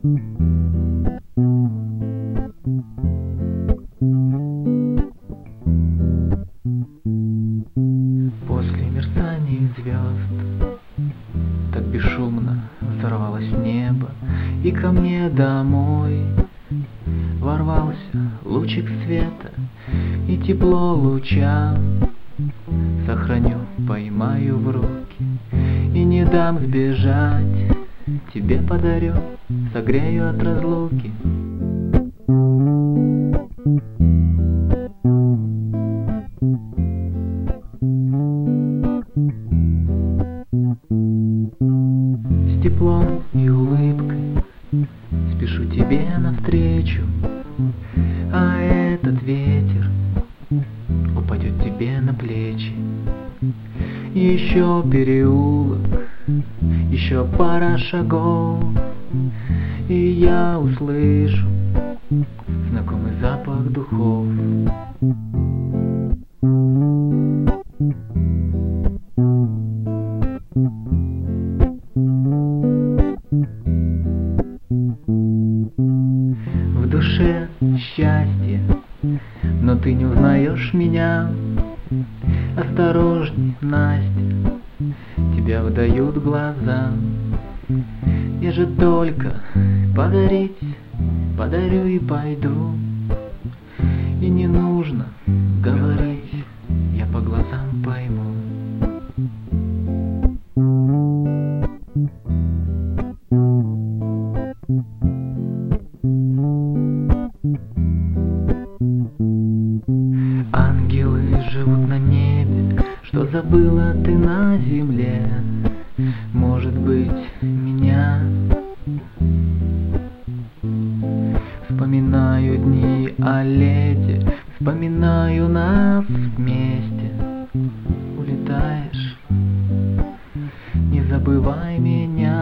После мерцания звезд так бесшумно взорвалось небо, и ко мне домой ворвался лучик света, и тепло луча сохраню, поймаю в руки и не дам сбежать. Тебе подарю, согрею от разлуки. С теплом и улыбкой спешу тебе навстречу, а этот ветер упадет тебе на плечи. Еще переулок, еще пара шагов, и я услышу знакомый запах духов. В душе счастье, но ты не узнаешь меня. Осторожней, Настя, тебя выдают глаза. Я же только подарить подарю и пойду. И не нужно говорить, я по глазам пойму. Ангелы живут на небе, что забыла ты на земле? Может быть, меня? Вспоминаю дни о лете, вспоминаю нас вместе. Улетаешь, не забывай меня.